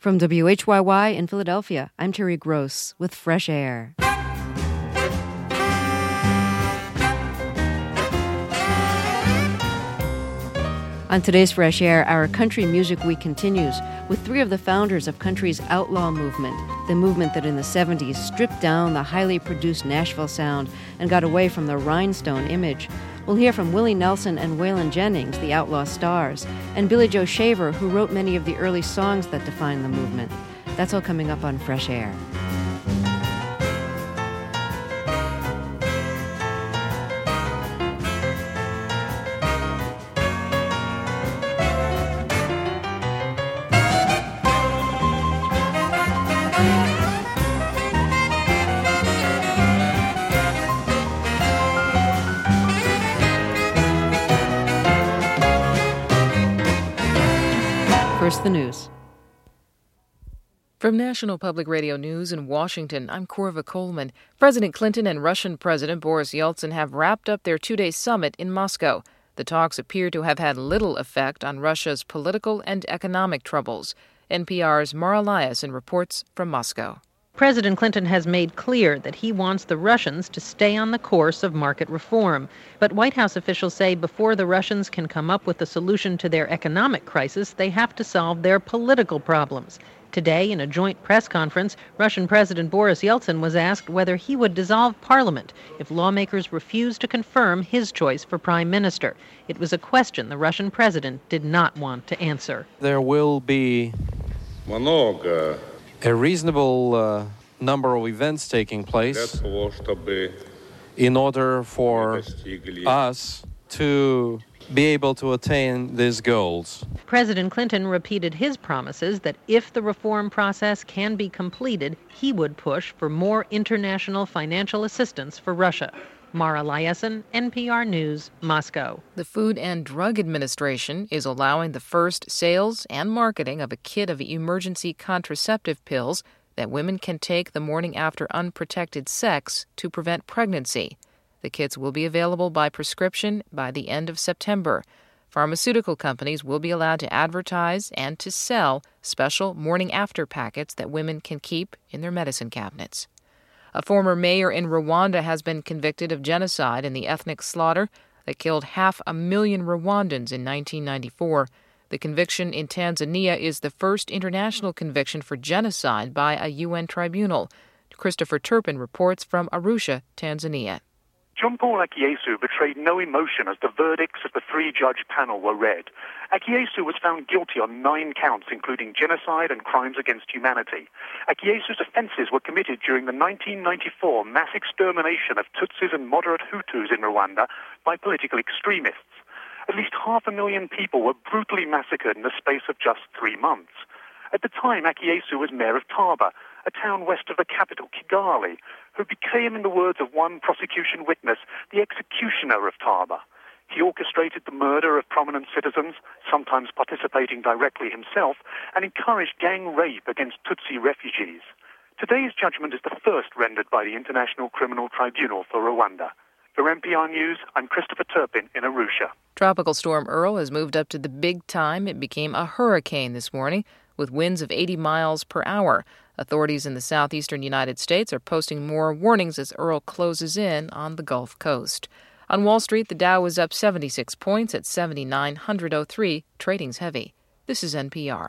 From WHYY in Philadelphia, I'm Terry Gross with Fresh Air. On today's Fresh Air, our Country Music Week continues with three of the founders of country's outlaw movement, the movement that in the 70s stripped down the highly produced Nashville sound and got away from the rhinestone image. We'll hear from Willie Nelson and Waylon Jennings, the outlaw stars, and Billy Joe Shaver, who wrote many of the early songs that defined the movement. That's all coming up on Fresh Air. First, the news. From National Public Radio News in Washington, I'm Corva Coleman. President Clinton and Russian President Boris Yeltsin have wrapped up their two-day summit in Moscow. The talks appear to have had little effect on Russia's political and economic troubles. NPR's Mara Liasson reports from Moscow. President Clinton has made clear that he wants the Russians to stay on the course of market reform. But White House officials say before the Russians can come up with a solution to their economic crisis, they have to solve their political problems. Today, in a joint press conference, Russian President Boris Yeltsin was asked whether he would dissolve parliament if lawmakers refused to confirm his choice for prime minister. It was a question the Russian president did not want to answer. There will be a reasonable number of events taking place in order for us to be able to attain these goals. President Clinton repeated his promises that if the reform process can be completed, he would push for more international financial assistance for Russia. Mara Liasson, NPR News, Moscow. The Food and Drug Administration is allowing the first sales and marketing of a kit of emergency contraceptive pills that women can take the morning after unprotected sex to prevent pregnancy. The kits will be available by prescription by the end of September. Pharmaceutical companies will be allowed to advertise and to sell special morning after packets that women can keep in their medicine cabinets. A former mayor in Rwanda has been convicted of genocide in the ethnic slaughter that killed 500,000 Rwandans in 1994. The conviction in Tanzania is the first international conviction for genocide by a UN tribunal. Christopher Turpin reports from Arusha, Tanzania. John Paul Akiesu betrayed no emotion as the verdicts of the three-judge panel were read. Akiesu was found guilty on 9 counts, including genocide and crimes against humanity. Akiesu's offences were committed during the 1994 mass extermination of Tutsis and moderate Hutus in Rwanda by political extremists. At least 500,000 people were brutally massacred in the space of just 3 months. At the time, Akiesu was mayor of Taba, a town west of the capital, Kigali, who became, in the words of one prosecution witness, the executioner of Taba. He orchestrated the murder of prominent citizens, sometimes participating directly himself, and encouraged gang rape against Tutsi refugees. Today's judgment is the first rendered by the International Criminal Tribunal for Rwanda. For NPR News, I'm Christopher Turpin in Arusha. Tropical Storm Earl has moved up to the big time. It became a hurricane this morning with winds of 80 miles per hour. Authorities in the southeastern United States are posting more warnings as Earl closes in on the Gulf Coast. On Wall Street, the Dow was up 76 points at 7,903. Trading's heavy. This is NPR.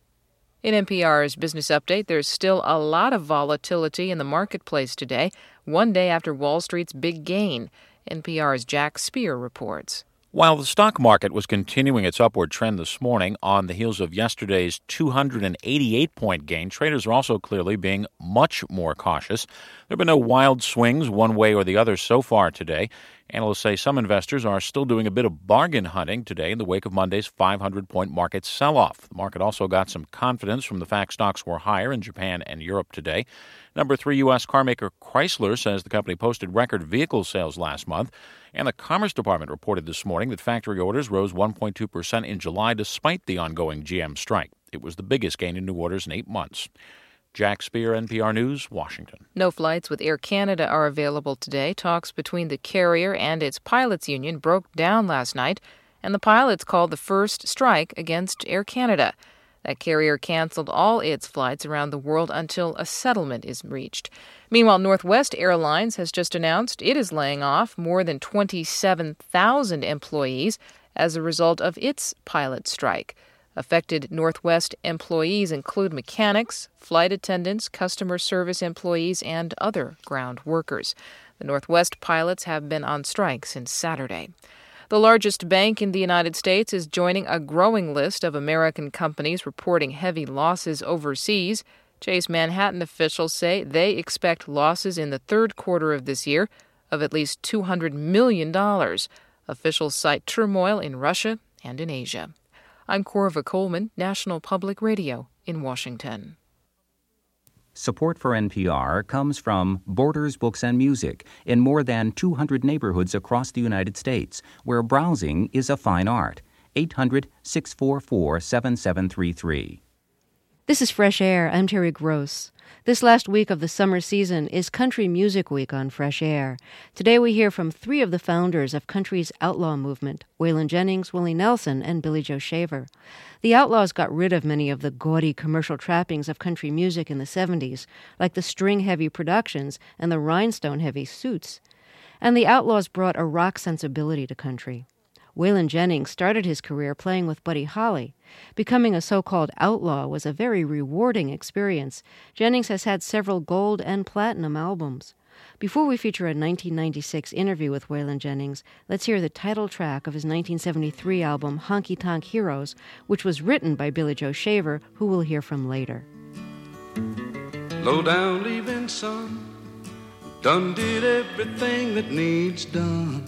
In NPR's Business Update, there's still a lot of volatility in the marketplace today, one day after Wall Street's big gain. NPR's Jack Speer reports. While the stock market was continuing its upward trend this morning on the heels of yesterday's 288-point gain, traders are also clearly being much more cautious. There have been no wild swings one way or the other so far today. Analysts say some investors are still doing a bit of bargain hunting today in the wake of Monday's 500-point market sell-off. The market also got some confidence from the fact stocks were higher in Japan and Europe today. Number 3 U.S. carmaker Chrysler says the company posted record vehicle sales last month. And the Commerce Department reported this morning that factory orders rose 1.2% in July despite the ongoing GM strike. It was the biggest gain in new orders in 8 months. Jack Speer, NPR News, Washington. No flights with Air Canada are available today. Talks between the carrier and its pilots union broke down last night, and the pilots called the first strike against Air Canada. That carrier canceled all its flights around the world until a settlement is reached. Meanwhile, Northwest Airlines has just announced it is laying off more than 27,000 employees as a result of its pilot strike. Affected Northwest employees include mechanics, flight attendants, customer service employees, and other ground workers. The Northwest pilots have been on strike since Saturday. The largest bank in the United States is joining a growing list of American companies reporting heavy losses overseas. Chase Manhattan officials say they expect losses in the third quarter of this year of at least $200 million. Officials cite turmoil in Russia and in Asia. I'm Corva Coleman, National Public Radio in Washington. Support for NPR comes from Borders Books and Music in more than 200 neighborhoods across the United States, where browsing is a fine art. 800-644-7733. This is Fresh Air. I'm Terry Gross. This last week of the summer season is Country Music Week on Fresh Air. Today we hear from three of the founders of country's outlaw movement, Waylon Jennings, Willie Nelson, and Billy Joe Shaver. The Outlaws got rid of many of the gaudy commercial trappings of country music in the 70s, like the string-heavy productions and the rhinestone-heavy suits. And the Outlaws brought a rock sensibility to country. Waylon Jennings started his career playing with Buddy Holly. Becoming a so-called outlaw was a very rewarding experience. Jennings has had several gold and platinum albums. Before we feature a 1996 interview with Waylon Jennings, let's hear the title track of his 1973 album, Honky Tonk Heroes, which was written by Billy Joe Shaver, who we'll hear from later. Low down leaving son, done did everything that needs done.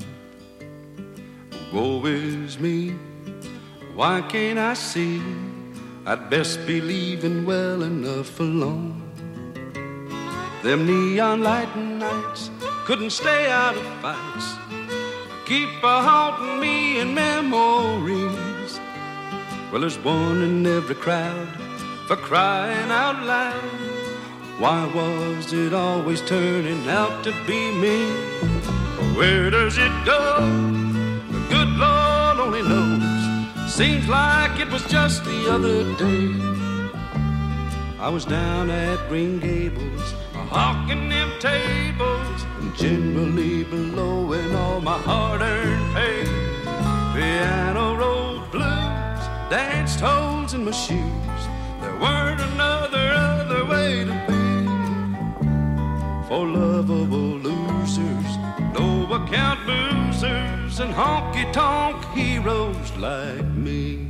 Woe is me, why can't I see? I'd best be leaving well enough alone. Them neon lighting nights couldn't stay out of fights, keep haunting me in memories. Well, there's one in every crowd for crying out loud. Why was it always turning out to be me? Where does it go? Good Lord only knows. Seems like it was just the other day. I was down at Green Gables, hawking them tables, and generally blowing all my hard-earned pay. Piano rolled blues, danced holes in my shoes. There weren't other way to be. For lovable losers, no-account boozers, and honky-tonk heroes like me.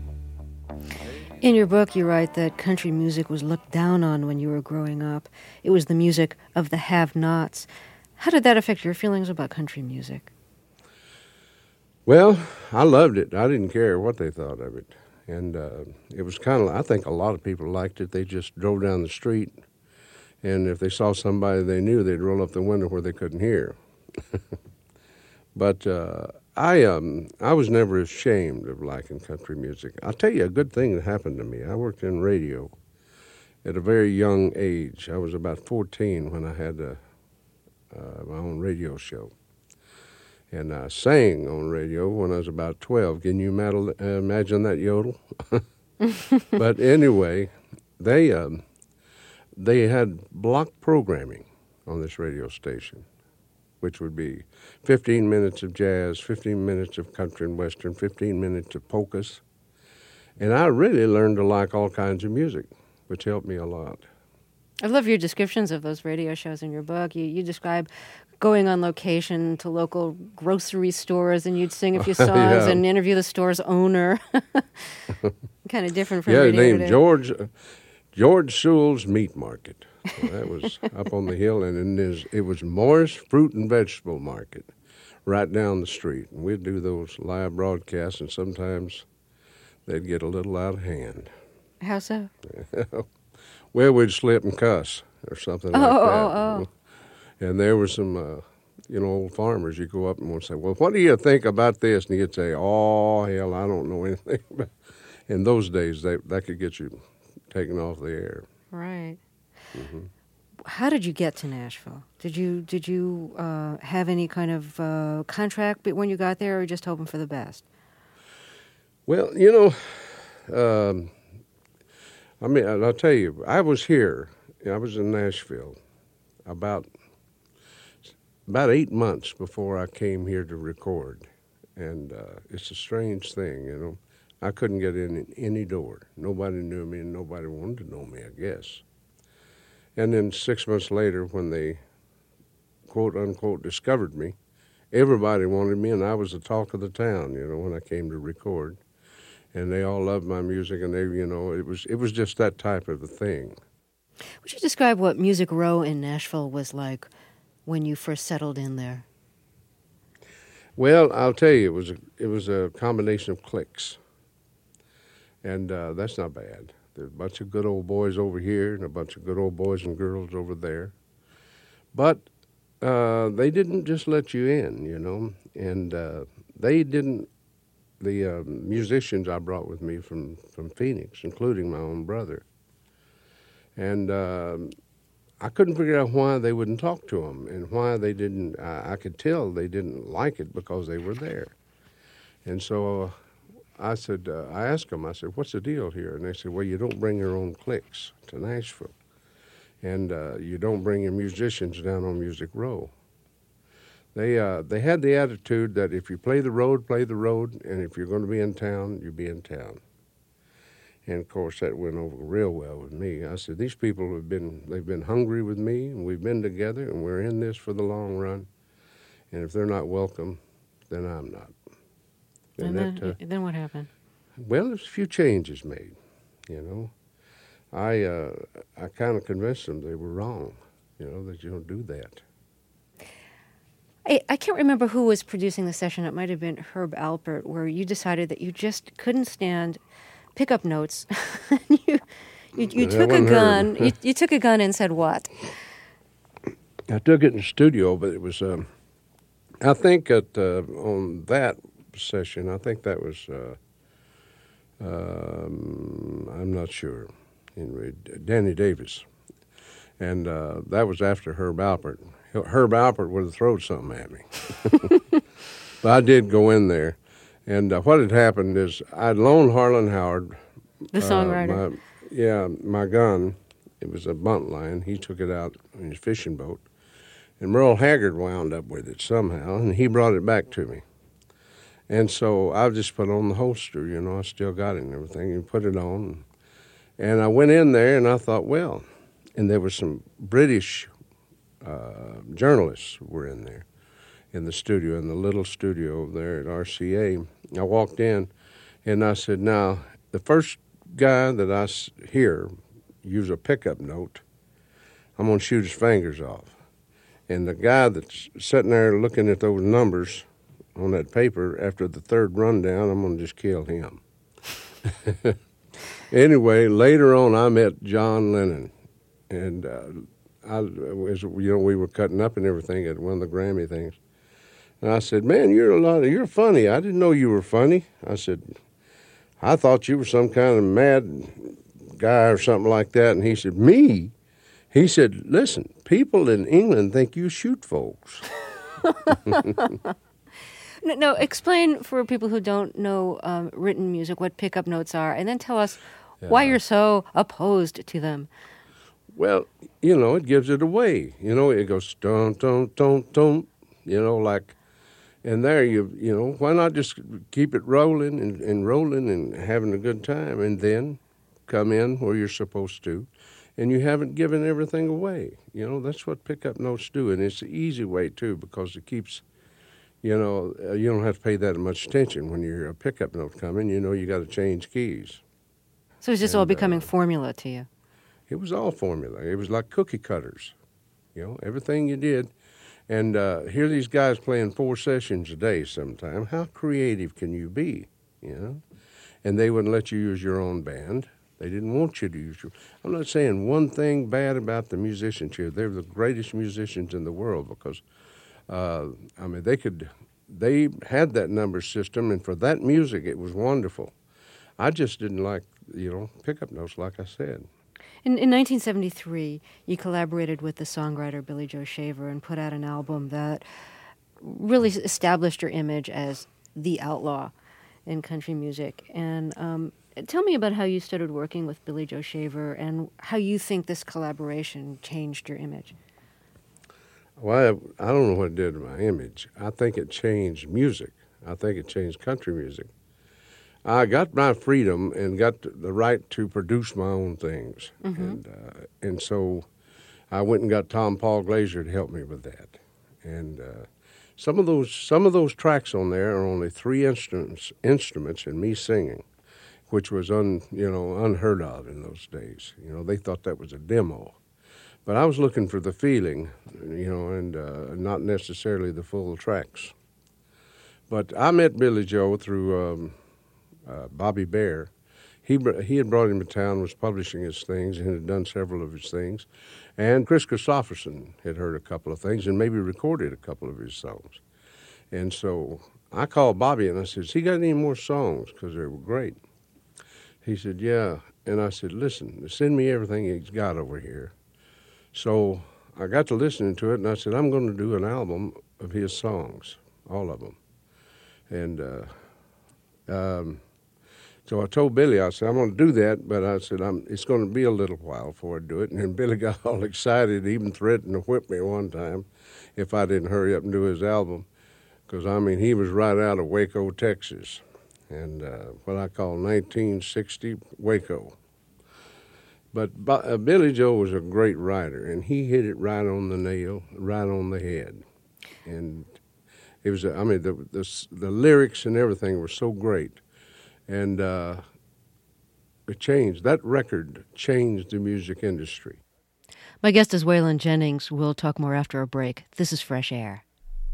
In your book, you write that country music was looked down on when you were growing up. It was the music of the have-nots. How did that affect your feelings about country music? Well, I loved it. I didn't care what they thought of it. And it was kind of, I think a lot of people liked it. They just drove down the street, and if they saw somebody they knew, they'd roll up the window where they couldn't hear. But I was never ashamed of liking country music. I'll tell you a good thing that happened to me. I worked in radio at a very young age. I was about 14 when I had my own radio show. And I sang on radio when I was about 12. Can you imagine that yodel? But anyway, they had block programming on this radio station, which would be 15 minutes of jazz, 15 minutes of country and western, 15 minutes of polkas. And I really learned to like all kinds of music, which helped me a lot. I love your descriptions of those radio shows in your book. You describe going on location to local grocery stores, and you'd sing a few songs and interview the store's owner. Kind of different from radio named today. George Sewell's Meat Market. Well, that was up on the hill, and it was Morris Fruit and Vegetable Market right down the street. And we'd do those live broadcasts, and sometimes they'd get a little out of hand. How so? Well, we'd slip and cuss or something like that. Oh. And there were some, old farmers. You go up and would say, well, what do you think about this? And you'd say, oh, hell, I don't know anything about it. In those days, that could get you taken off the air. Right. Mm-hmm. How did you get to Nashville? Did you have any kind of contract when you got there, or just hoping for the best? Well, I mean, I'll tell you, I was here. I was in Nashville about 8 months before I came here to record. And it's a strange thing, you know. I couldn't get in any door. Nobody knew me, and nobody wanted to know me, I guess. And then 6 months later, when they, quote, unquote, discovered me, everybody wanted me, and I was the talk of the town, you know, when I came to record. And they all loved my music, and they, you know, it was just that type of a thing. Would you describe what Music Row in Nashville was like when you first settled in there? Well, I'll tell you, it was a combination of cliques, and that's not bad. There's a bunch of good old boys over here and a bunch of good old boys and girls over there. But they didn't just let you in, you know, and they didn't. The musicians I brought with me from Phoenix, including my own brother, and I couldn't figure out why they wouldn't talk to them and why they didn't. I could tell they didn't like it because they were there. And so I said, I asked them, I said, what's the deal here? And they said, well, you don't bring your own cliques to Nashville. And you don't bring your musicians down on Music Row. They had the attitude that if you play the road, and if you're going to be in town, you be in town. And, of course, that went over real well with me. I said, these people they've been hungry with me, and we've been together, and we're in this for the long run. And if they're not welcome, then I'm not. And then what happened? Well, there's a few changes made, you know. I kind of convinced them they were wrong, you know, that you don't do that. I can't remember who was producing the session. It might have been Herb Alpert, where you decided that you just couldn't stand pickup notes. you took a gun. You took a gun and said what? I took it in the studio, but it was. I think on that session, I think that was. I'm not sure. Danny Davis, and that was after Herb Alpert. Herb Alpert would have thrown something at me. But I did go in there. And what had happened is I'd loaned Harlan Howard. The songwriter. My gun. It was a buntline. He took it out in his fishing boat. And Merle Haggard wound up with it somehow, and he brought it back to me. And so I just put on the holster, you know. I still got it and everything, and put it on. And I went in there, and I thought, well, and there were some British journalists were in there in the studio, in the little studio there at RCA. I walked in, and I said, now, the first guy that I hear use a pickup note, I'm going to shoot his fingers off. And the guy that's sitting there looking at those numbers on that paper, after the third rundown, I'm going to just kill him. Anyway, later on, I met John Lennon, and we were cutting up and everything at one of the Grammy things. And I said, man, you're funny. I didn't know you were funny. I said, I thought you were some kind of mad guy or something like that. And he said, me? He said, listen, people in England think you shoot folks. No, explain for people who don't know written music what pickup notes are, and then tell us why you're so opposed to them. Well, you know, it gives it away. You know, it goes dun dun dun dun. You know, like, and there you know, why not just keep it rolling and rolling and having a good time, and then come in where you're supposed to, and you haven't given everything away. You know, that's what pickup notes do, and it's the easy way too, because it keeps. You know, you don't have to pay that much attention when you hear a pickup note coming. You know, you got to change keys. So it's just all becoming formula to you. It was all formula. It was like cookie cutters. You know, everything you did. And here these guys playing 4 sessions a day sometime. How creative can you be, you know? And they wouldn't let you use your own band. They didn't want you to use your... I'm not saying one thing bad about the musicians here. They're the greatest musicians in the world because... I mean, they had that number system, and for that music, it was wonderful. I just didn't like, you know, pickup notes, like I said. In 1973, you collaborated with the songwriter Billy Joe Shaver and put out an album that really established your image as the outlaw in country music. And Tell me about how you started working with Billy Joe Shaver and how you think this collaboration changed your image. Well, I don't know what it did to my image. I think it changed music. I think it changed country music. I got my freedom and got the right to produce my own things. And so I went and got Tom Paul Glazier to help me with that. And some of those tracks on there are only 3 instruments and me singing, which was unheard of in those days. They thought that was a demo. But I was looking for the feeling, and not necessarily the full tracks. But I met Billy Joe through Bobby Bare. He had brought him to town, was publishing his things, and had done several of his things. And Chris Christopherson had heard a couple of things and maybe recorded a couple of his songs. And so I called Bobby and I said, "Has he got any more songs?" Because they were great. He said, "Yeah." And I said, "Listen, send me everything he's got over here." So I got to listening to it, and I said, "I'm going to do an album of his songs, all of them." And so I told Billy, I said, "I'm going to do that," but I said, it's going to be a little while before I do it. And then Billy got all excited, even threatened to whip me one time if I didn't hurry up and do his album. Because, he was right out of Waco, Texas, and what I call 1960 Waco. But Billy Joe was a great writer, and he hit it right on the nail, right on the head. And it was, the lyrics and everything were so great. And it changed. That record changed the music industry. My guest is Waylon Jennings. We'll talk more after a break. This is Fresh Air.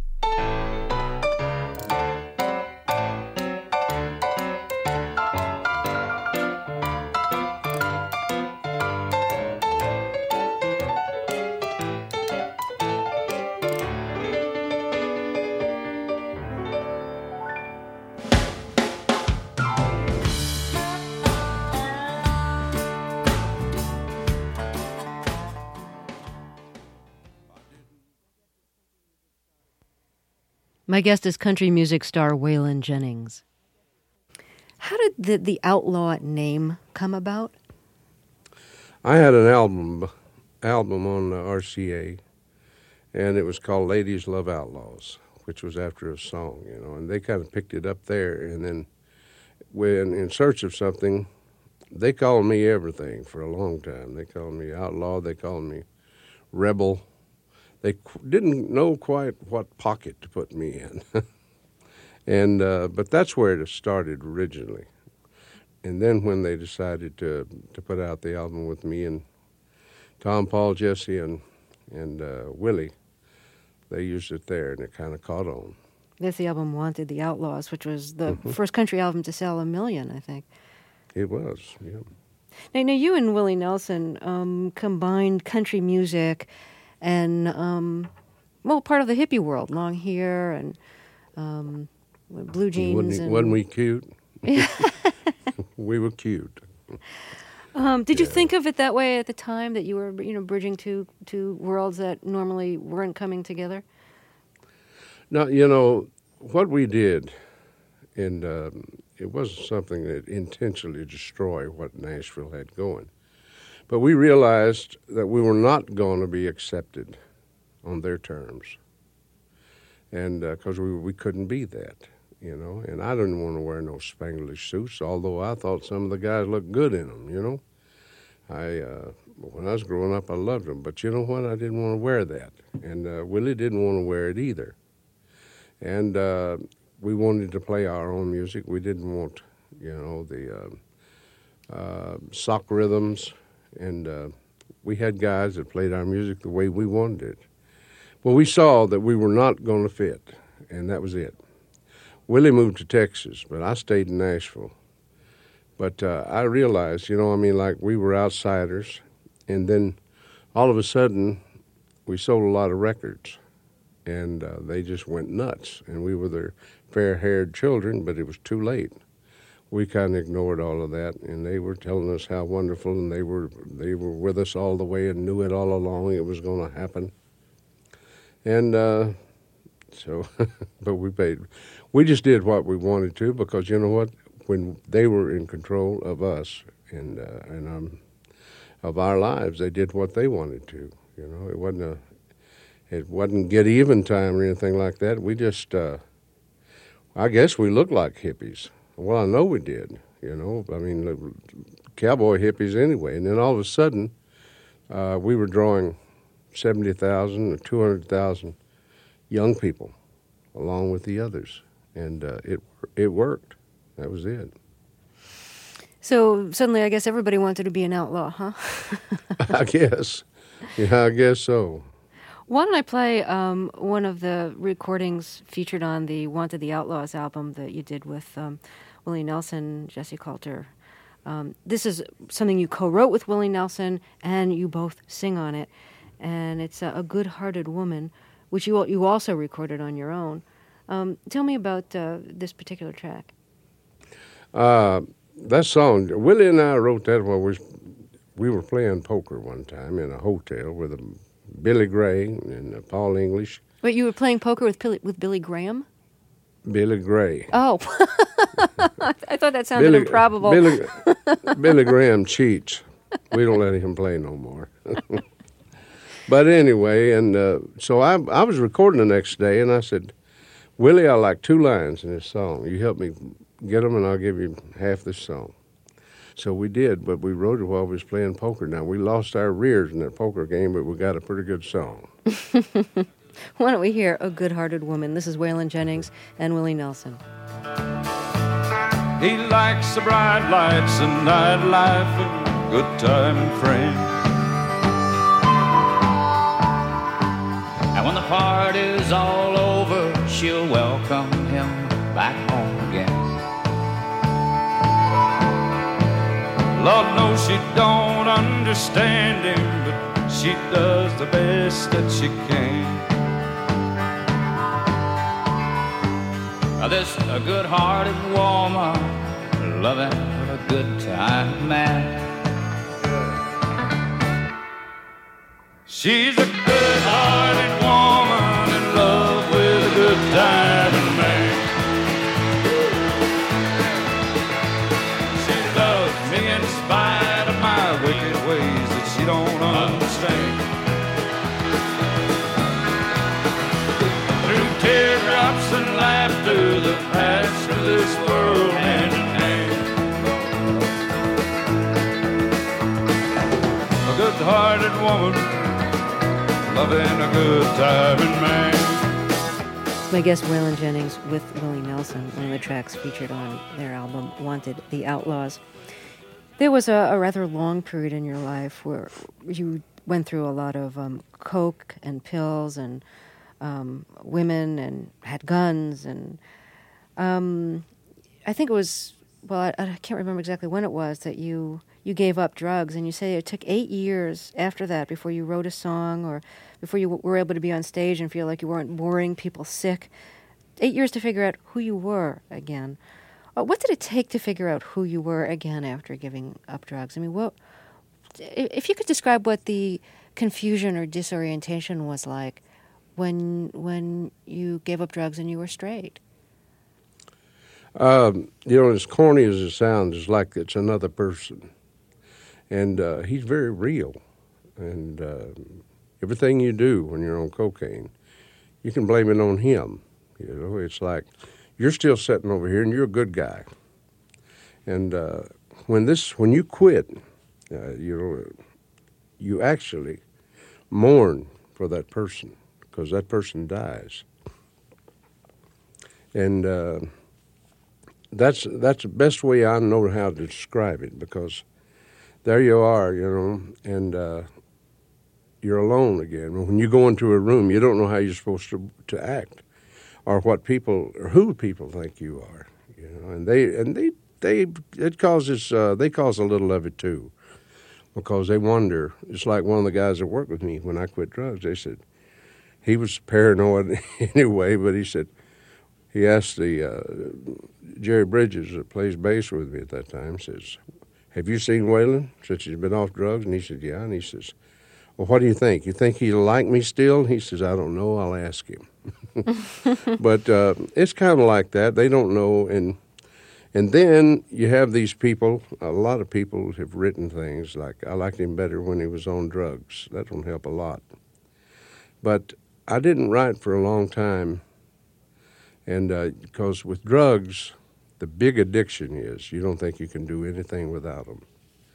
My guest is country music star Waylon Jennings. How did the Outlaw name come about? I had an album on RCA, and it was called Ladies Love Outlaws, which was after a song, and they kind of picked it up there. And then when in search of something, they called me everything for a long time. They called me Outlaw. They called me Rebel. They didn't know quite what pocket to put me in. And but that's where it started originally. And then when they decided to put out the album with me and Tom, Paul, Jesse, and Willie, they used it there, and it kind of caught on. That's the album Wanted the Outlaws, which was the first country album to sell 1 million, I think. It was, yeah. Now you and Willie Nelson combined country music and, part of the hippie world, long hair and blue jeans. Wasn't we cute? We were cute. Did you think of it that way at the time, that you were, bridging two worlds that normally weren't coming together? No, what we did, and it wasn't something that intentionally destroyed what Nashville had going. But we realized that we were not going to be accepted on their terms, and because we couldn't be that, And I didn't want to wear no Spanglish suits, although I thought some of the guys looked good in them, when I was growing up, I loved them. But you know what? I didn't want to wear that, and Willie didn't want to wear it either. And we wanted to play our own music. We didn't want, the sock rhythms. And we had guys that played our music the way we wanted it. Well, we saw that we were not going to fit, and that was it. Willie moved to Texas, but I stayed in Nashville. But I realized, like we were outsiders, and then all of a sudden we sold a lot of records, and they just went nuts. And we were their fair-haired children, but it was too late. We kind of ignored all of that, and they were telling us how wonderful, and they were with us all the way and knew it all along it was going to happen. And but we just did what we wanted to, because you know what? when they were in control of us and of our lives, they did what they wanted to. You know, it wasn't get even time or anything like that. We just, I guess we looked like hippies. Well, I know we did. You know, I mean, cowboy hippies anyway. And then all of a sudden, we were drawing 70,000 or 200,000 young people along with the others, and it worked. That was it. So suddenly, I guess everybody wanted to be an outlaw, huh? I guess. Yeah, I guess so. Why don't I play one of the recordings featured on the Wanted the Outlaws album that you did with Willie Nelson, Jesse Coulter. This is something you co-wrote with Willie Nelson, and you both sing on it. And it's A Good-Hearted Woman, which you also recorded on your own. Tell me about this particular track. That song, Willie and I wrote that while we were playing poker one time in a hotel with Billy Gray and Paul English. Wait, you were playing poker with Billy Graham? Billy Gray. Oh, I thought that sounded improbable. Billy Graham cheats. We don't let him play no more. But anyway, and so I was recording the next day, and I said, Willie, I like 2 lines in this song. You help me get them, and I'll give you half this song. So we did, but we wrote it while we was playing poker. Now, we lost our rears in that poker game, but we got a pretty good song. Why don't we hear A Good-Hearted Woman? This is Waylon Jennings and Willie Nelson. He likes the bright lights and nightlife and good time and friends. And when the party's all over, she'll welcome him back home again. Lord knows she don't understand him, but she does the best that she can. Now this a good-hearted woman, loving a good-time man. She's a good-hearted woman in love with a good-time man. She loves me in spite of my wicked ways that she don't understand. Through teardrops and laughter, the paths of this world hand in hand. A good-hearted woman, loving a good-time man. My guest, Waylon Jennings, with Willie Nelson, one of the tracks featured on their album, Wanted the Outlaws. There was a rather long period in your life where you went through a lot of coke and pills and women and had guns. And I think it was, well, I can't remember exactly when it was that you gave up drugs. And you say it took 8 years after that before you wrote a song or before you were able to be on stage and feel like you weren't boring people sick. 8 years to figure out who you were again. What did it take to figure out who you were again after giving up drugs? I mean, if you could describe what the confusion or disorientation was like when you gave up drugs and you were straight. As corny as it sounds, it's like it's another person. And he's very real. And everything you do when you're on cocaine, you can blame it on him. You know, it's like you're still sitting over here and you're a good guy. And when you quit, you actually mourn for that person because that person dies. And that's the best way I know how to describe it, because there you are, and you're alone again. When you go into a room, you don't know how you're supposed to act, or what people or who people think you are, and they cause a little of it too, because they wonder. It's like one of the guys that worked with me when I quit drugs. They said he was paranoid anyway, but he asked the Jerry Bridges that plays bass with me at that time, says, "Have you seen Waylon since he's been off drugs?" And he said, "Yeah." And he says, "Well, what do you think? You think he'll like me still?" And he says, "I don't know. I'll ask him." But it's kind of like that. They don't know, and And then you have these people, a lot of people have written things like, I liked him better when he was on drugs. That don't help a lot. But I didn't write for a long time, and because with drugs, the big addiction is you don't think you can do anything without them.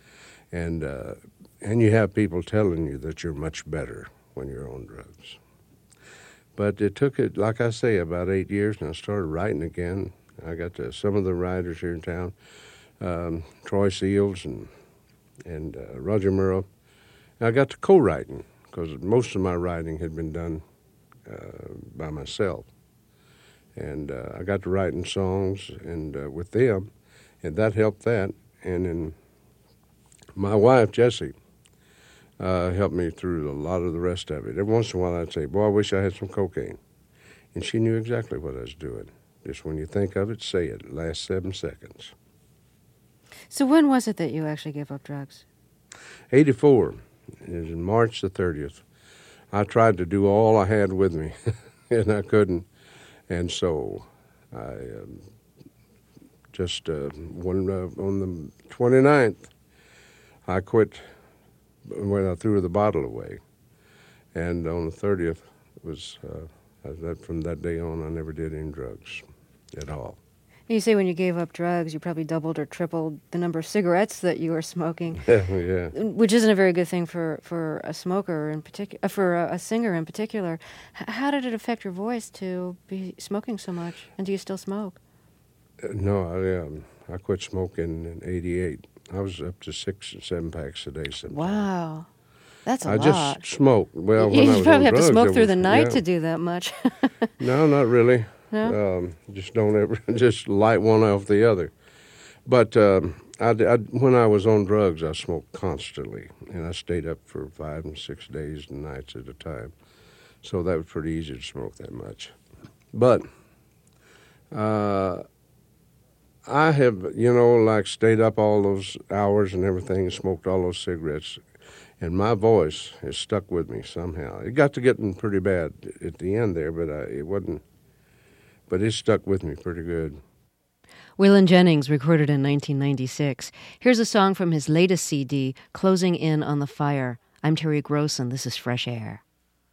And you have people telling you that you're much better when you're on drugs. But it took, like I say, about 8 years, and I started writing again. I got some of the writers here in town, Troy Seals and Roger Murrow. And I got to co-writing because most of my writing had been done by myself. And I got to writing songs and with them, and that helped that. And then my wife, Jessie, helped me through a lot of the rest of it. Every once in a while I'd say, boy, I wish I had some cocaine. And she knew exactly what I was doing. Just when you think of it, say it. It lasts 7 seconds. So when was it that you actually gave up drugs? 84. It was in March the 30th. I tried to do all I had with me, and I couldn't. And so I on the 29th, I quit when I threw the bottle away. And on the 30th, it was from that day on, I never did any drugs at all. You say when you gave up drugs, you probably doubled or tripled the number of cigarettes that you were smoking. Yeah. Which isn't a very good thing for a smoker in particular, for a singer in particular. How did it affect your voice to be smoking so much? And do you still smoke? No, I quit smoking in '88. I was up to 6 and 7 packs a day sometimes. Wow. That's a lot. I just smoked. Well, when I was you probably on have drugs, to smoke through the night yeah. to do that much. No, not really. No? Just don't ever just light one off the other. But when I was on drugs, I smoked constantly, and I stayed up for 5 and 6 days and nights at a time. So that was pretty easy to smoke that much. But I have, stayed up all those hours and everything and smoked all those cigarettes. And my voice has stuck with me somehow. It got to getting pretty bad at the end there, but it wasn't. But it stuck with me pretty good. Waylon Jennings recorded in 1996. Here's a song from his latest CD, Closing In on the Fire. I'm Terry Gross, and this is Fresh Air.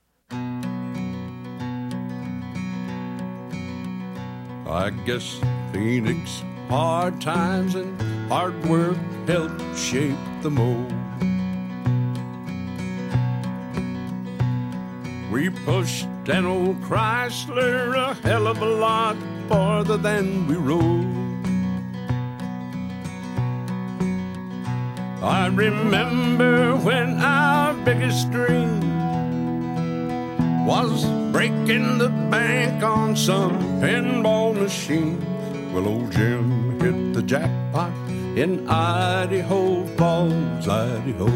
I guess Phoenix, hard times and hard work helped shape the mold. We pushed an old Chrysler a hell of a lot farther than we rode. I remember when our biggest dream was breaking the bank on some pinball machine. Well, old Jim hit the jackpot in Idaho Falls, Idaho.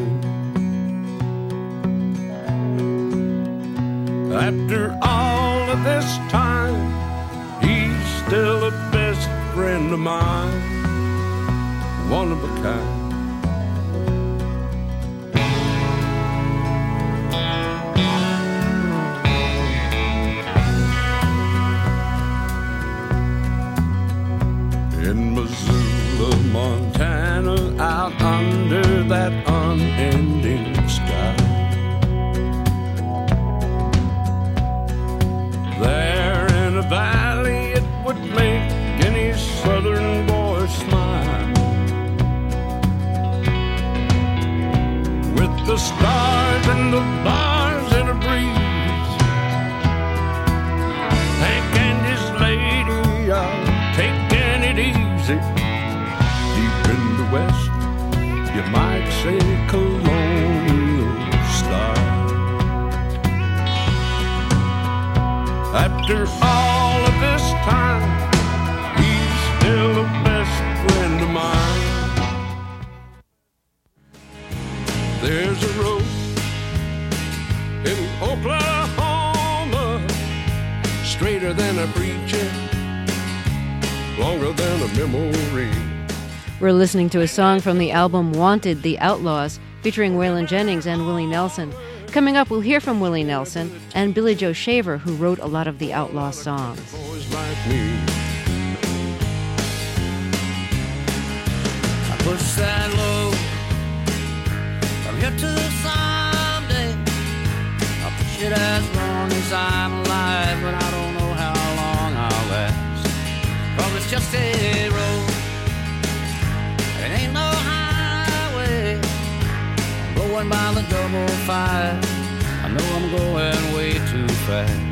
After all of this time, he's still the best friend of mine, one of a kind. In Missoula, Montana, out under that unending sky, there in a valley it would make any southern boy smile. With the stars and the bars in a breeze, Hank and his lady are taking it easy. Deep in the west, you might say colonial style. After all of this time, he's still the best friend of mine. There's a road in Oklahoma, straighter than a preacher, longer than a memory. We're listening to a song from the album Wanted, The Outlaws, featuring Waylon Jennings and Willie Nelson. Coming up, we'll hear from Willie Nelson and Billy Joe Shaver, who wrote a lot of the Outlaw songs. Boys like me. push that load. From here to someday, I'll push it as long as I'm alive, but I don't know how long I'll last. 'Cause it's just a road, it ain't no highway. I'm going by the 555, I know I'm going way too fast.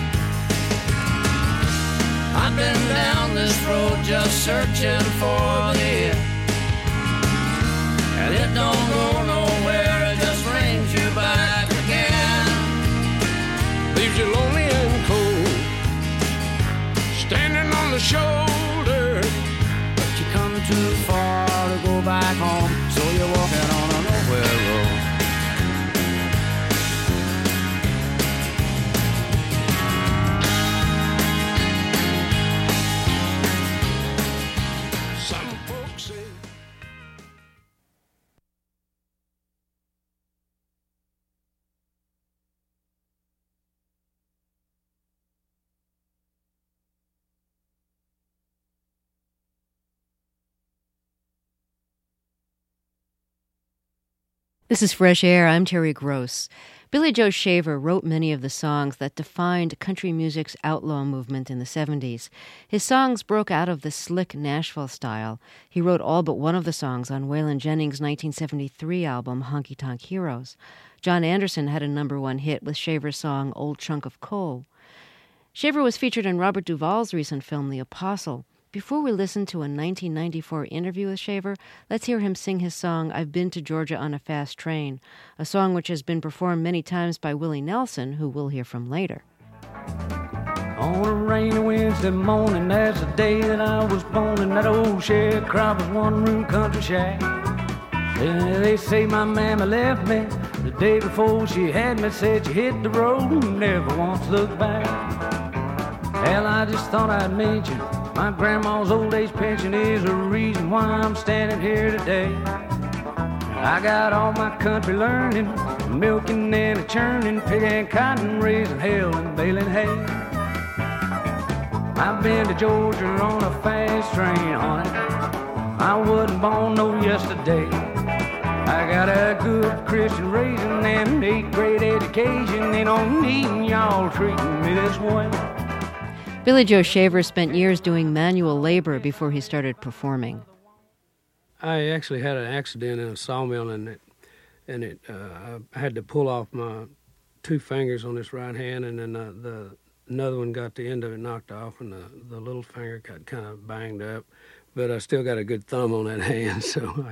I've been down this road just searching for the end, and it don't go nowhere, it just brings you back again. Leaves you lonely and cold, standing on the shoulder. But you come too far to go back home, so you're walking on a nowhere road. This is Fresh Air. I'm Terry Gross. Billy Joe Shaver wrote many of the songs that defined country music's outlaw movement in the 70s. His songs broke out of the slick Nashville style. He wrote all but one of the songs on Waylon Jennings' 1973 album, Honky Tonk Heroes. John Anderson had a #1 hit with Shaver's song, Old Chunk of Coal. Shaver was featured in Robert Duvall's recent film, The Apostle. Before we listen to a 1994 interview with Shaver, let's hear him sing his song, I've Been to Georgia on a Fast Train, a song which has been performed many times by Willie Nelson, who we'll hear from later. On a rainy Wednesday morning, that's the day that I was born in that old sharecropper's one-room country shack. They say my mama left me the day before she had me, said she hit the road and never once looked back. Hell, I just thought I'd mention my grandma's old age pension is a reason why I'm standing here today. I got all my country learning, milking and churning, picking cotton, raising hell and baling hay. I've been to Georgia on a fast train, honey. I wasn't born no yesterday. I got a good Christian raising and 8th grade education. They don't need y'all treating me this way. Billy Joe Shaver spent years doing manual labor before he started performing. I actually had an accident in a sawmill, and I had to pull off my 2 fingers on this right hand, and then another one got the end of it knocked off, and the little finger got kind of banged up. But I still got a good thumb on that hand, so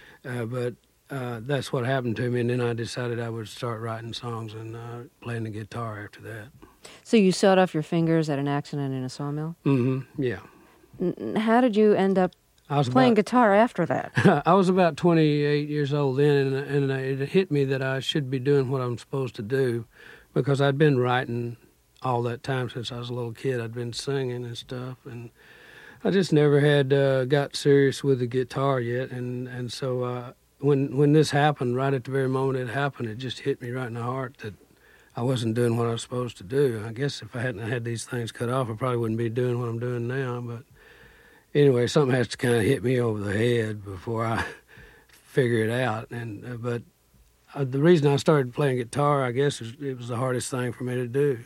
that's what happened to me. And then I decided I would start writing songs and playing the guitar after that. So you sawed off your fingers at an accident in a sawmill? Mm-hmm, yeah. How did you end up playing guitar after that? I was about 28 years old then, and it hit me that I should be doing what I'm supposed to do, because I'd been writing all that time since I was a little kid. I'd been singing and stuff, and I just never had got serious with the guitar yet. And so when this happened, right at the very moment it happened, it just hit me right in the heart that I wasn't doing what I was supposed to do. I guess if I hadn't had these things cut off, I probably wouldn't be doing what I'm doing now. But anyway, something has to kind of hit me over the head before I figure it out. And but the reason I started playing guitar, I guess, it was the hardest thing for me to do.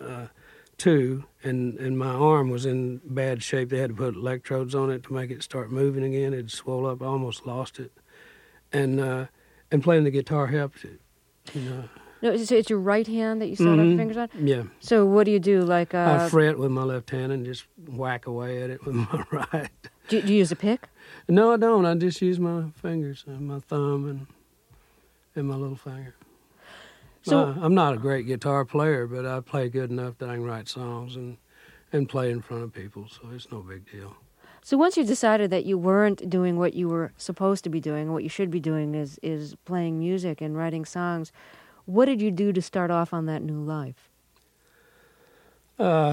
Too, and my arm was in bad shape. They had to put electrodes on it to make it start moving again. It swelled up, I almost lost it. And playing the guitar helped it, you know. No, so it's your right hand that you sawed off your fingers on? Yeah. So what do you do? Like I fret with my left hand and just whack away at it with my right. Do you use a pick? No, I don't. I just use my fingers, my thumb and my little finger. So I'm not a great guitar player, but I play good enough that I can write songs and play in front of people, so it's no big deal. So once you decided that you weren't doing what you were supposed to be doing, what you should be doing is playing music and writing songs, what did you do to start off on that new life? I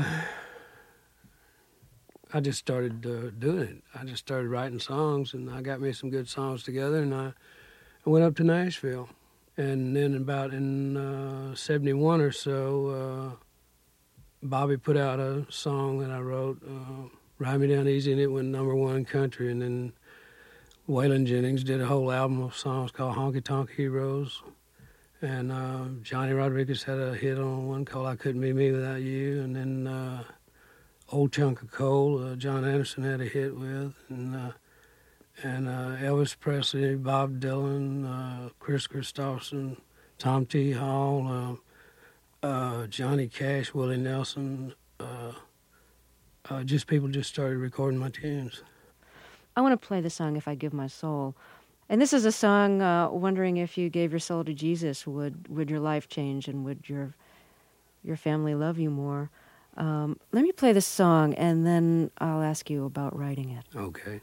just started doing it. I just started writing songs, and I got me some good songs together, and I went up to Nashville. And then about in 71 or so, Bobby put out a song that I wrote, Ride Me Down Easy, and it went #1 country. And then Waylon Jennings did a whole album of songs called Honky Tonk Heroes. And Johnny Rodriguez had a hit on one called I Couldn't Be Me Without You. And then Old Chunk of Coal, John Anderson had a hit with. And Elvis Presley, Bob Dylan, Chris Christopherson, Tom T. Hall, Johnny Cash, Willie Nelson. People just started recording my tunes. I want to play the song If I Give My Soul. And this is a song wondering if you gave your soul to Jesus, would your life change and would your family love you more? Let me play this song and then I'll ask you about writing it. Okay.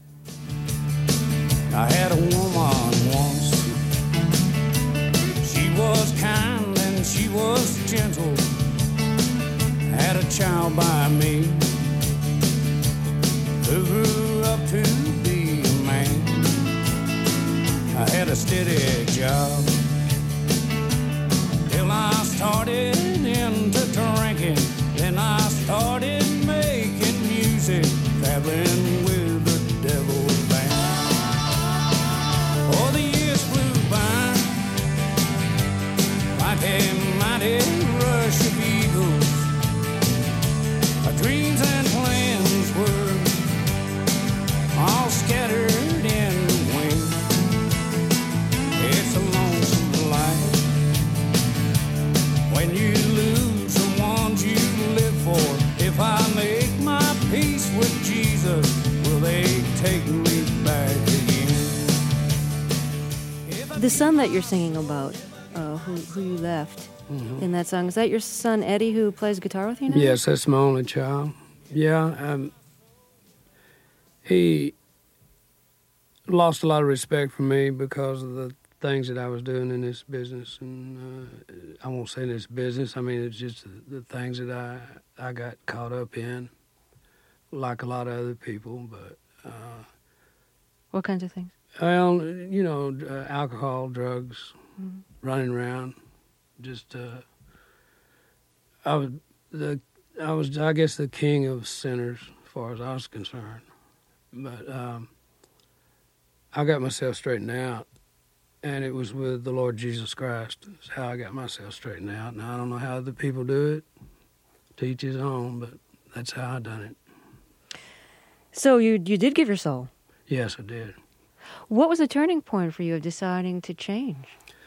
I had a woman once. She was kind and she was gentle. Had a child by me who grew up to be a man. I had a steady job till I started into drinking. Then I started making music, traveling with the devil's band. Oh, the years flew by like a mighty rush of eagles. Our dreams and plans were all scattered in the wind. It's a lonesome life when you lose the ones you live for. If I make my peace with Jesus, will they take me back again? The son that you're singing about, who you left in that song, is that your son Eddie who plays guitar with you now? Yes, that's my only child. Yeah, he lost a lot of respect for me because of the things that I was doing in this business. And I won't say this business, I mean, it's just the things that I got caught up in, like a lot of other people. But what kinds of things? Well, alcohol, drugs, running around. Just I was I guess the king of sinners as far as I was concerned. But I got myself straightened out, and it was with the Lord Jesus Christ. That's how I got myself straightened out. Now, I don't know how other people do it, to each his own, but that's how I done it. So you did give your soul? Yes, I did. What was the turning point for you of deciding to change?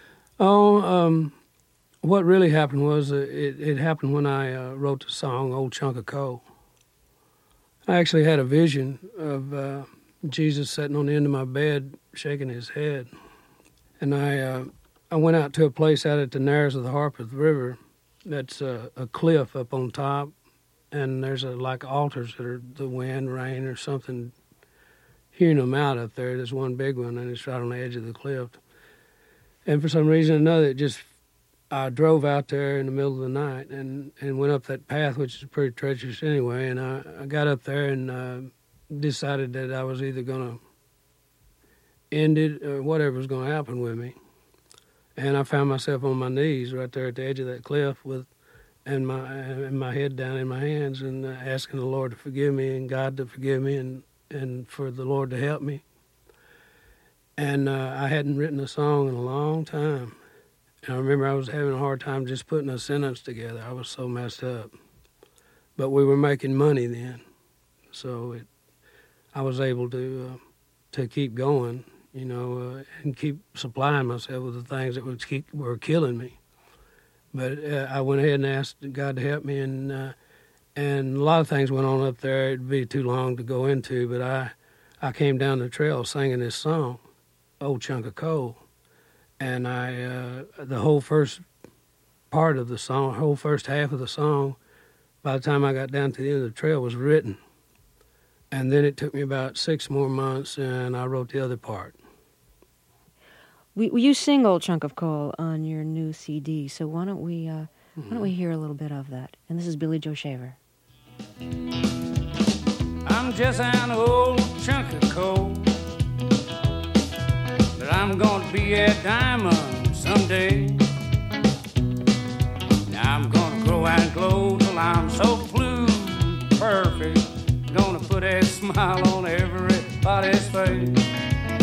What really happened was it happened when I wrote the song Old Chunk of Coal. I actually had a vision of Jesus sitting on the end of my bed, shaking his head. And I went out to a place out at the Narrows of the Harpeth River that's a cliff up on top, and there's like altars that are the wind, rain, or something hewing them out up there. There's one big one, and it's right on the edge of the cliff. And for some reason or another, I drove out there in the middle of the night and went up that path, which is pretty treacherous anyway, and I got up there and decided that I was either going to end it or whatever was going to happen with me. And I found myself on my knees right there at the edge of that cliff and my head down in my hands and asking the Lord to forgive me and God to forgive me and for the Lord to help me. And I hadn't written a song in a long time. And I remember I was having a hard time just putting a sentence together. I was so messed up. But we were making money then, so I was able to keep going, and keep supplying myself with the things that were killing me. But I went ahead and asked God to help me, and a lot of things went on up there. It'd be too long to go into, but I came down the trail singing this song, Old Chunk of Coal. And the whole first part of the song, whole first half of the song, by the time I got down to the end of the trail, was written. And then it took me about 6 more months, and I wrote the other part. You sing Old Chunk of Coal on your new CD, so why don't we hear a little bit of that? And this is Billy Joe Shaver. I'm just an old chunk of coal, but I'm gonna be a diamond someday. Now I'm gonna grow and glow till I'm so blue, perfect. Gonna put a smile on everybody's face.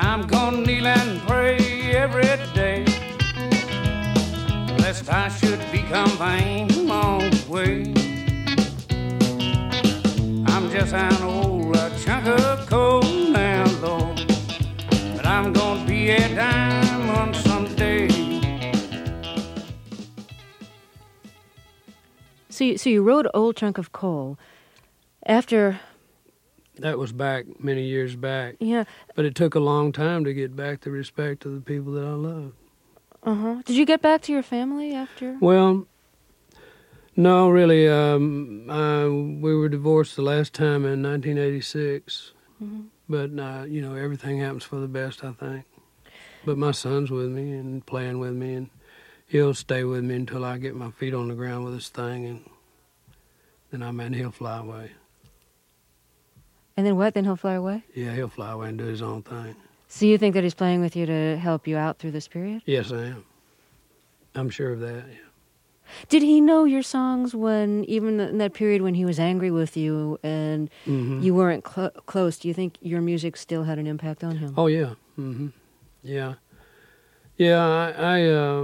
I'm gonna kneel and pray every day, lest I should become vain along the way. I'm just an old chunk of coal now, Lord, but I'm gonna be a diamond someday. So you wrote Old Chunk of Coal after... That was back many years back. Yeah. But it took a long time to get back the respect of the people that I loved. Uh-huh. Did you get back to your family after? Well, no, really. We were divorced the last time in 1986. Mm-hmm. But, everything happens for the best, I think. But my son's with me and playing with me, and he'll stay with me until I get my feet on the ground with this thing, and then he'll fly away. And then what? Then he'll fly away? Yeah, he'll fly away and do his own thing. So you think that he's playing with you to help you out through this period? Yes, I am. I'm sure of that, yeah. Did he know your songs even in that period when he was angry with you and you weren't close? Do you think your music still had an impact on him? Oh, yeah. Mm-hmm. Yeah. Yeah,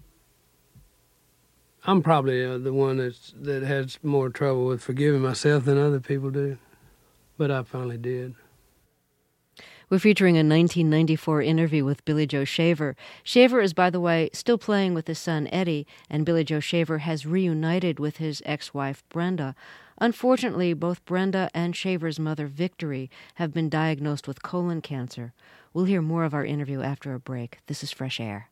I'm probably the one that has more trouble with forgiving myself than other people do. But I finally did. We're featuring a 1994 interview with Billy Joe Shaver. Shaver is, by the way, still playing with his son Eddie, and Billy Joe Shaver has reunited with his ex-wife Brenda. Unfortunately, both Brenda and Shaver's mother, Victory, have been diagnosed with colon cancer. We'll hear more of our interview after a break. This is Fresh Air.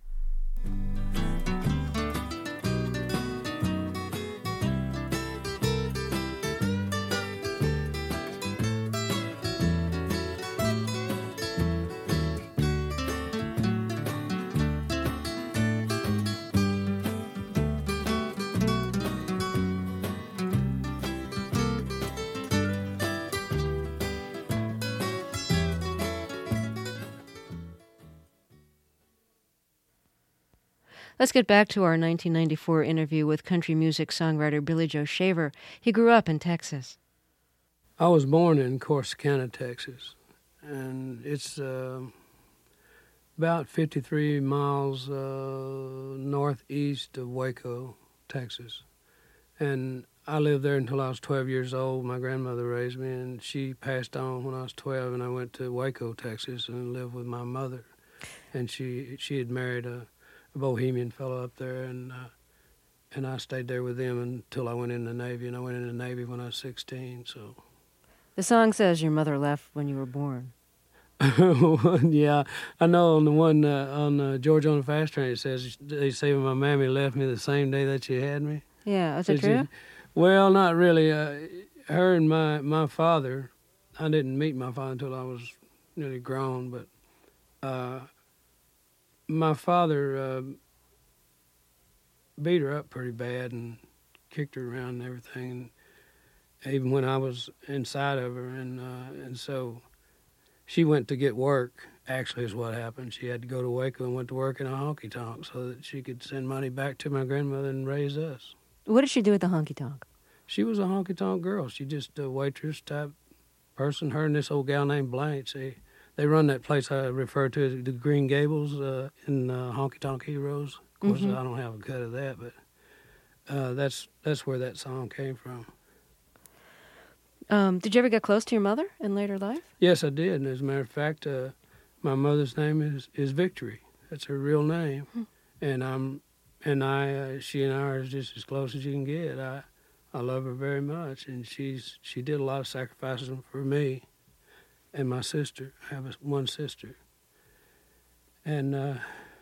Let's get back to our 1994 interview with country music songwriter Billy Joe Shaver. He grew up in Texas. I was born in Corsicana, Texas, and it's about 53 miles northeast of Waco, Texas. And I lived there until I was 12 years old. My grandmother raised me, and she passed on when I was 12, and I went to Waco, Texas, and lived with my mother. And she had married a Bohemian fellow up there, and I stayed there with them until I went in the Navy, and I went in the Navy when I was 16. So, the song says your mother left when you were born. Yeah, I know on the one on George on the Fast Train it says they say my mammy left me the same day that she had me. Yeah, is that true? Well, not really. Her and my father, I didn't meet my father until I was nearly grown, but. My father beat her up pretty bad and kicked her around and everything, and even when I was inside of her, and so she went to get work. Actually, is what happened. She had to go to Waco and went to work in a honky-tonk so that she could send money back to my grandmother and raise us. What did she do at the honky-tonk? She was a honky-tonk girl. She just a waitress-type person. Her and this old gal named Blanche, they run that place I refer to as the Green Gables in Honky Tonk Heroes. Of course, I don't have a cut of that, but that's where that song came from. Did you ever get close to your mother in later life? Yes, I did. And as a matter of fact, my mother's name is Victory. That's her real name. And she and I are just as close as you can get. I love her very much, and she did a lot of sacrifices for me. And my sister. I have one sister. And I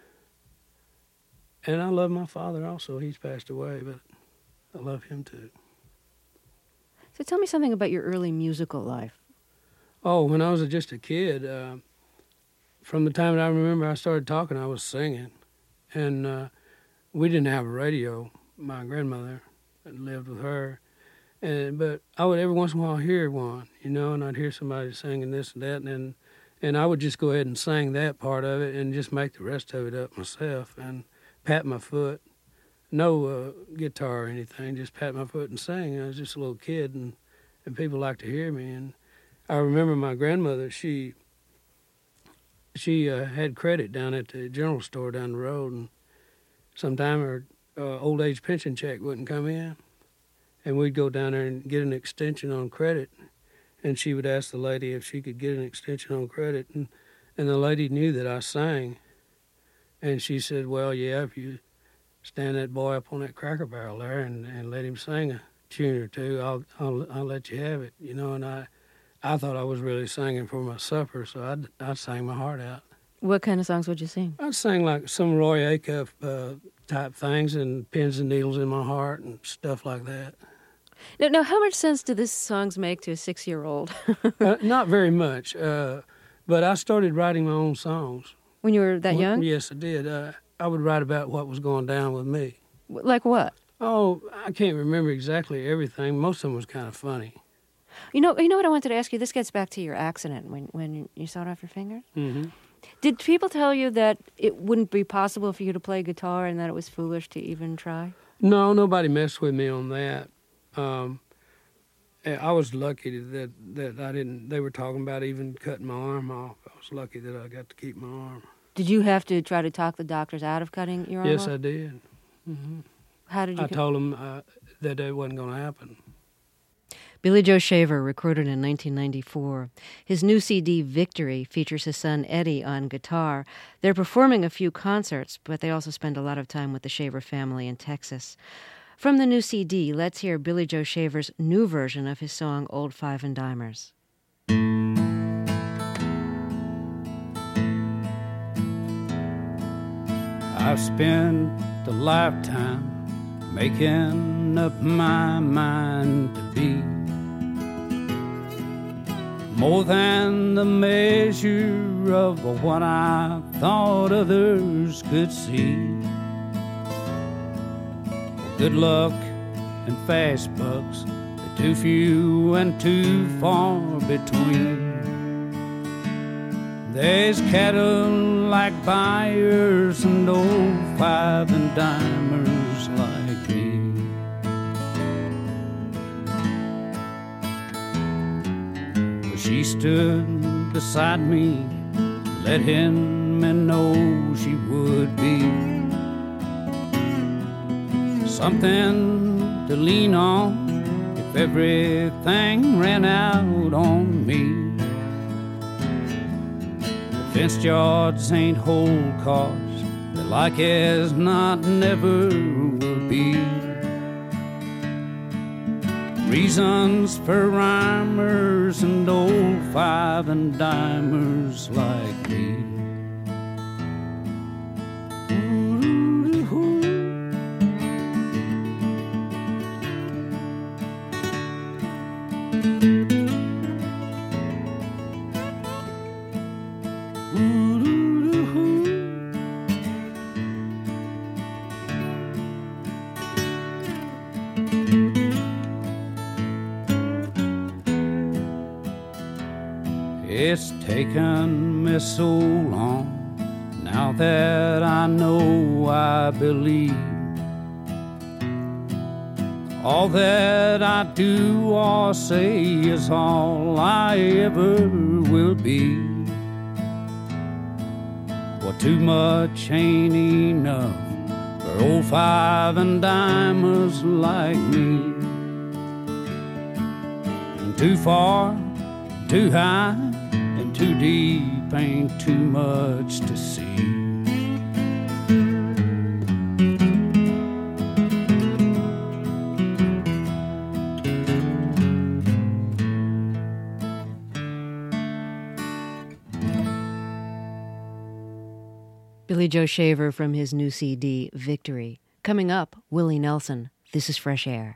love my father also. He's passed away, but I love him too. So tell me something about your early musical life. Oh, when I was just a kid, from the time that I remember I started talking, I was singing. And we didn't have a radio. My grandmother lived with her. But I would every once in a while hear one, and I'd hear somebody singing this and that, and I would just go ahead and sing that part of it and just make the rest of it up myself and pat my foot. No guitar or anything, just pat my foot and sing. I was just a little kid, and people liked to hear me. And I remember my grandmother, she she had credit down at the general store down the road, and sometime her old age pension check wouldn't come in, and we'd go down there and get an extension on credit, and she would ask the lady if she could get an extension on credit, and the lady knew that I sang, and she said, well, yeah, if you stand that boy up on that Cracker Barrel there and let him sing a tune or two, I'll let you have it, you know. And I thought I was really singing for my supper, so I sang my heart out. What kind of songs would you sing? I'd sing like some Roy Acuff type things, and Pins and Needles in My Heart and stuff like that. Now, how much sense do these songs make to a 6-year-old? Not very much, but I started writing my own songs. When you were that young? Yes, I did. I would write about what was going down with me. Like what? Oh, I can't remember exactly everything. Most of them was kind of funny. You know what I wanted to ask you? This gets back to your accident when you sawed off your fingers. Mm-hmm. Did people tell you that it wouldn't be possible for you to play guitar and that it was foolish to even try? No, nobody messed with me on that. I was lucky that I didn't. They were talking about even cutting my arm off. I was lucky that I got to keep my arm. Did you have to try to talk the doctors out of cutting your arm off? Yes, I did. Mm-hmm. How did you? I told them that it wasn't going to happen. Billy Joe Shaver recorded in 1994. His new CD, Victory, features his son Eddie on guitar. They're performing a few concerts, but they also spend a lot of time with the Shaver family in Texas. From the new CD, let's hear Billy Joe Shaver's new version of his song Old Five and Dimers. I've spent a lifetime making up my mind to be more than the measure of what I thought others could see. Good luck and fast bucks, they're too few and too far between. There's cattle like buyers and old five and dimers like me. Well, she stood beside me, letting me know she would be something to lean on if everything ran out on me. Fenced yards ain't whole cars, they're like as not never will be. Reasons for rhymers and old five and dimers like me. It's taken me so long, now that I know I believe all that I do or say is all I ever will be. Well, too much ain't enough for old five and dimers like me. And too far, too high, and too deep ain't too much to see. Billy Joe Shaver from his new CD, Victory. Coming up, Willie Nelson, This is Fresh Air.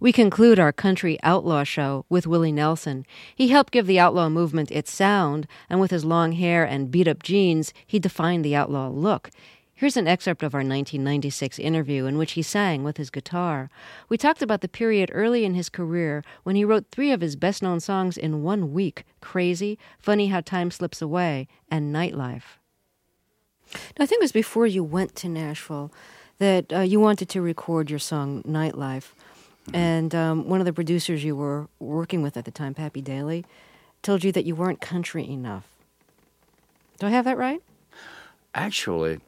We conclude our country outlaw show with Willie Nelson. He helped give the outlaw movement its sound, and with his long hair and beat-up jeans, he defined the outlaw look. Here's an excerpt of our 1996 interview in which he sang with his guitar. We talked about the period early in his career when he wrote 3 of his best-known songs in 1 week, Crazy, Funny How Time Slips Away, and Nightlife. Now, I think it was before you went to Nashville that you wanted to record your song Nightlife. And one of the producers you were working with at the time, Pappy Daly, told you that you weren't country enough. Do I have that right? Actually,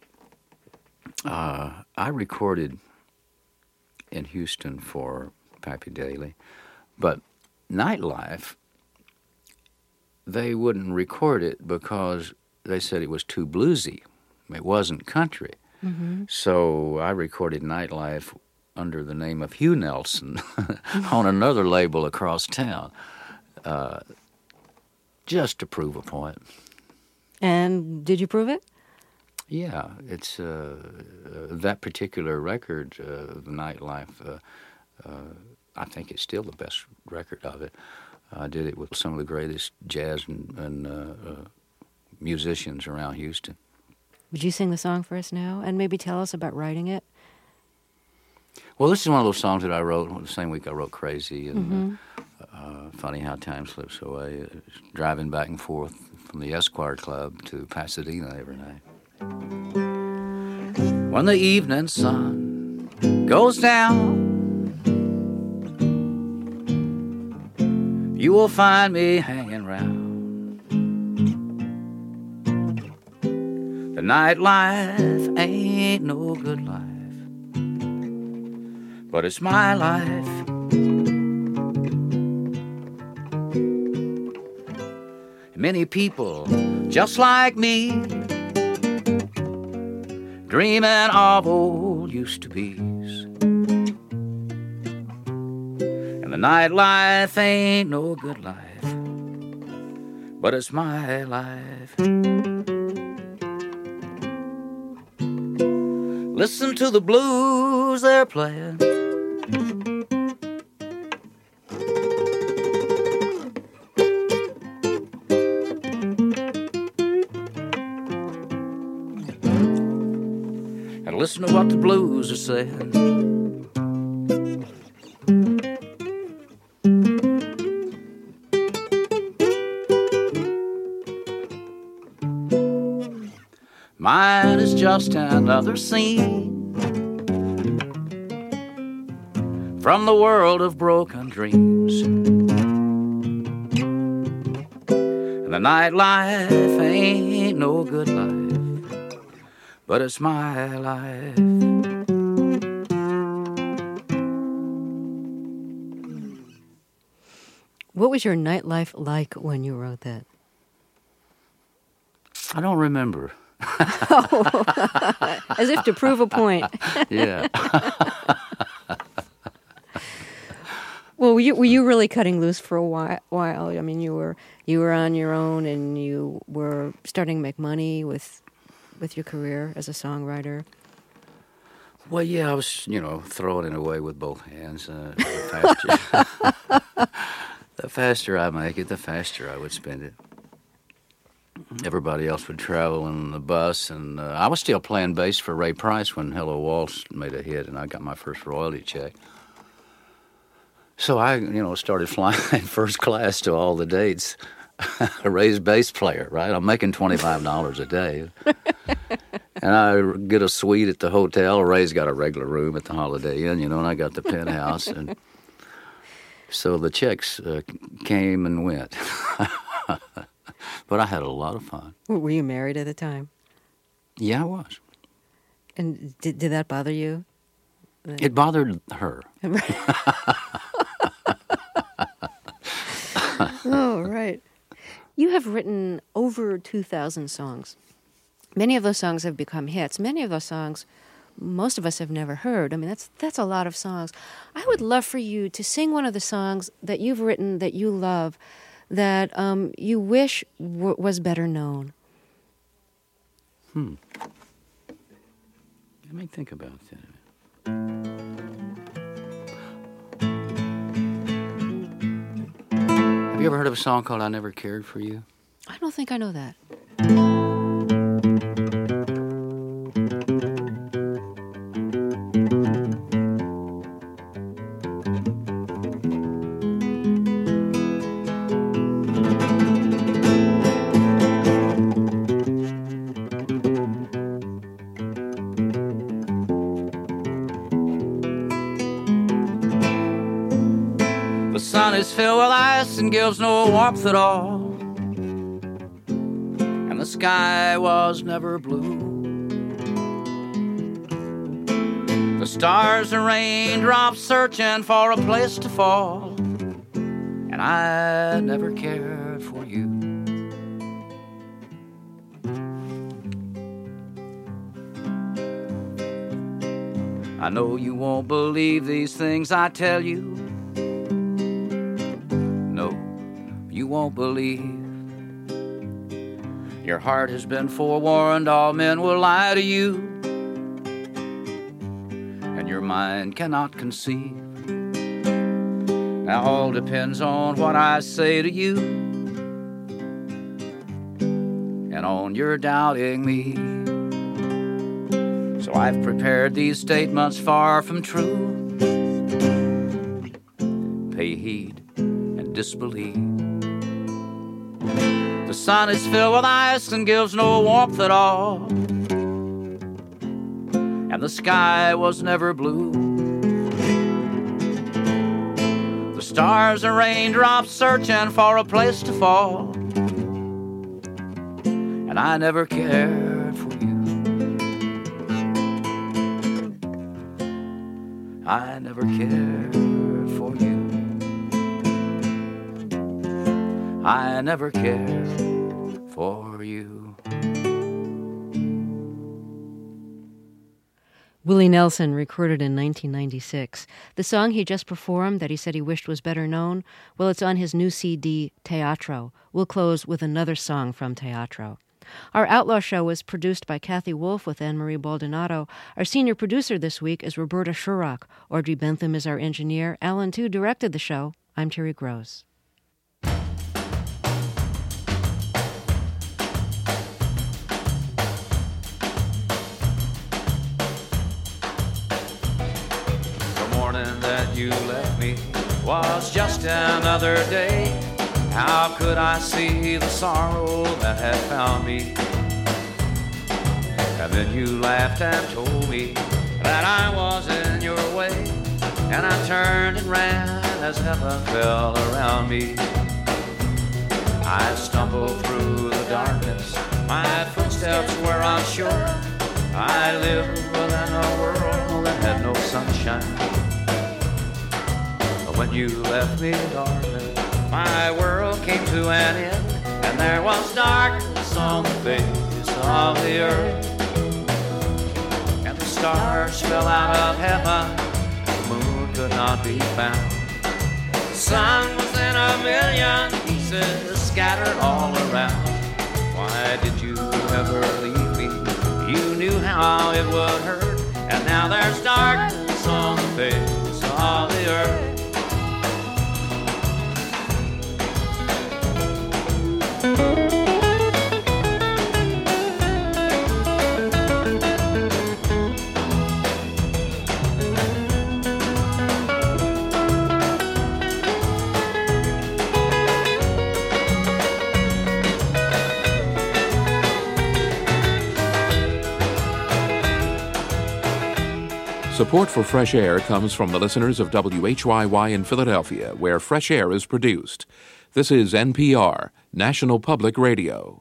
I recorded in Houston for Pappy Daly, but Nightlife, they wouldn't record it because they said it was too bluesy. It wasn't country. Mm-hmm. So I recorded Nightlife under the name of Hugh Nelson on another label across town, just to prove a point. And did you prove it? Yeah, it's that particular record, the Nightlife. I think it's still the best record of it. I did it with some of the greatest jazz and musicians around Houston. Would you sing the song for us now, and maybe tell us about writing it? Well, this is one of those songs that I wrote the same week I wrote Crazy and Funny How Time Slips Away, driving back and forth from the Esquire Club to Pasadena every night. When the evening sun goes down, you will find me hanging round. The nightlife ain't no good life, but it's my life. Many people just like me, dreaming of old used-to-be's. And the nightlife ain't no good life, but it's my life. Listen to the blues they're playing. And listen to what the blues are saying. Mine is just another scene from the world of broken dreams. And the nightlife ain't no good life, but it's my life. What was your nightlife like when you wrote that? I don't remember. As if to prove a point. Yeah. Well, were you really cutting loose for a while? I mean, you were on your own, and you were starting to make money with your career as a songwriter. Well, yeah, I was, throwing it away with both hands. The faster I make it, the faster I would spend it. Everybody else would travel in the bus, and I was still playing bass for Ray Price when Hello Waltz made a hit, and I got my first royalty check. So I, started flying first class to all the dates. Ray's bass player, right? I'm making $25 a day. And I get a suite at the hotel. Ray's got a regular room at the Holiday Inn, and I got the penthouse. And so the checks came and went. But I had a lot of fun. Were you married at the time? Yeah, I was. And did that bother you? It bothered her. Oh, right. You have written over 2,000 songs. Many of those songs have become hits. Many of those songs, most of us have never heard. I mean, that's a lot of songs. I would love for you to sing one of the songs that you've written that you love, that you wish was better known. Let me think about that. Have you ever heard of a song called I Never Cared for You? I don't think I know that. The sun is filled with ice and gives no warmth at all, and the sky was never blue. The stars are raindrops searching for a place to fall, and I never cared for you. I know you won't believe these things I tell you. You won't believe. Your heart has been forewarned, all men will lie to you, and your mind cannot conceive. Now all depends on what I say to you, and on your doubting me. So I've prepared these statements far from true. Pay heed and disbelieve. The sun is filled with ice and gives no warmth at all, and the sky was never blue. The stars are raindrops searching for a place to fall, and I never cared for you. I never cared for you. I never cared for you. Willie Nelson recorded in 1996. The song he just performed that he said he wished was better known, well, it's on his new CD, Teatro. We'll close with another song from Teatro. Our Outlaw Show was produced by Kathy Wolf with Anne-Marie Baldonado. Our senior producer this week is Roberta Shurrock. Audrey Bentham is our engineer. Alan Tu directed the show. I'm Terry Gross. You left me was just another day. How could I see the sorrow that had found me? And then you laughed and told me that I was in your way, and I turned and ran as heaven fell around me. I stumbled through the darkness, my footsteps were unsure. I lived within a world that had no sunshine. When you left me, darling, my world came to an end, and there was darkness on the face of the earth. And the stars fell out of heaven, the moon could not be found. The sun was in a million pieces scattered all around. Why did you ever leave me? You knew how it would hurt, and now there's darkness on the face of the earth. Support for Fresh Air comes from the listeners of WHYY in Philadelphia, where Fresh Air is produced. This is NPR, National Public Radio.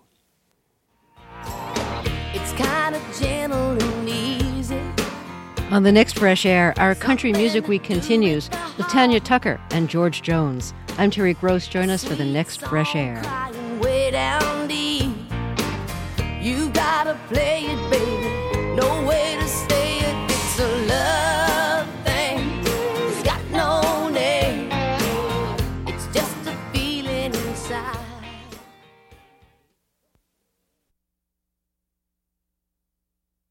It's kind of gentle and easy. On the next Fresh Air, our Country Music Week continues with Tanya Tucker and George Jones. I'm Terry Gross. Join us for the next Fresh Air. Way down